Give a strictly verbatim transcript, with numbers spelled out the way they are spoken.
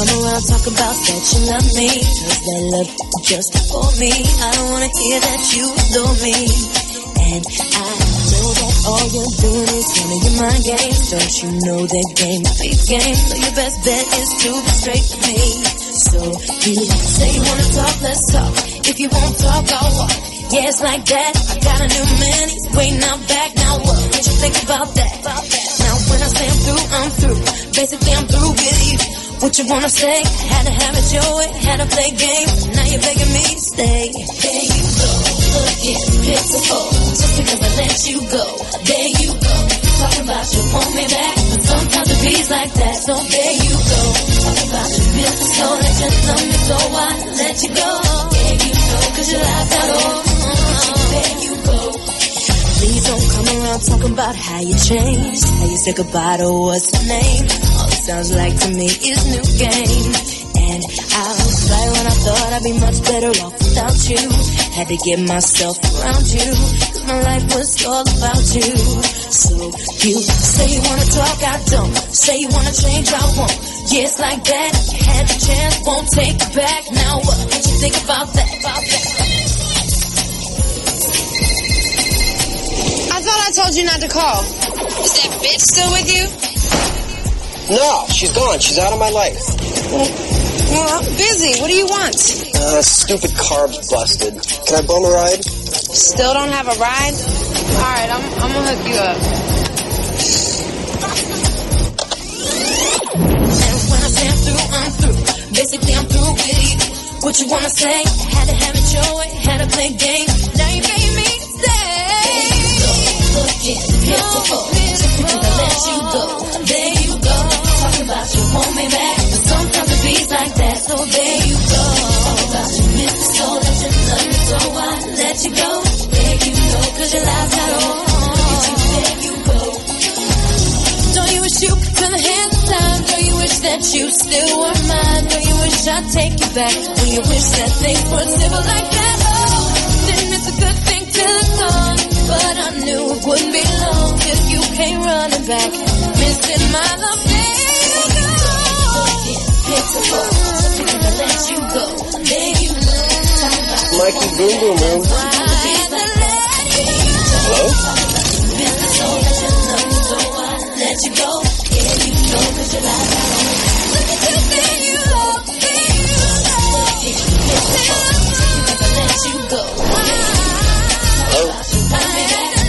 come around, talk about that you love me. Cause that love just for me. I don't wanna hear that you adore me. And I know that all you're doing is one of your mind games. Don't you know that game big game? So your best bet is to be straight with me. So you say you wanna talk, let's talk. If you won't talk, I'll walk. Yeah, it's like that. I got a new man, he's waiting out back. Now what? What you think about that? About that? Now when I say I'm through, I'm through. Basically, I'm through with you. What you wanna say? Had to have it your way, had to play games. Now you're begging me to stay. There you go, looking pitiful. Just because I let you go, there you go. Talking about you want me back, but sometimes it feels like that. So there you go. Talking about you miss me so that you love me, so I let you go. There you go, cause you laughed at all. There you go. Please don't come around talking about how you changed, how you said goodbye to what's the name. All it sounds like to me is new game. And I was right when I thought I'd be much better off without you. Had to get myself around you, cause my life was all about you. So you say you wanna talk, I don't. Say you wanna change, I won't. Yeah, it's like that. You had the chance, won't take it back. Now what? What you think about that? About that? I thought I told you not to call. Is that bitch still with you? No, she's gone. She's out of my life. Well, well I'm busy. What do you want? Uh, stupid car busted. Can I bum a ride? Still don't have a ride? All right, I'm, I'm gonna hook you up. And when I say I'm through, I'm through. Basically, I'm through with you. What you wanna say? Had to have it your way, had to play games. Now you made me stay. Looking pitiful, just because I let you go. There you go. Talking about you want me back, but sometimes it feels like that. So there you go. Talking about you miss me so that you love me, so I let you go. There you go, cause your life got on. There you go. Don't you wish you could have had the time? Don't you wish that you still were mine? Don't you wish I'd take you back? When you wish that things were simple like that? Oh, didn't miss a good thing till it's gone. But I knew it wouldn't be long if you came running back. Missing my love, there you go. Pitiful, just because I let you go. There you go. Mikey Boom Boom Boom. Hello? Let you go. Yeah, you know, cause you like that. Look at you, there you go. There you go. Because I let you go. Hello?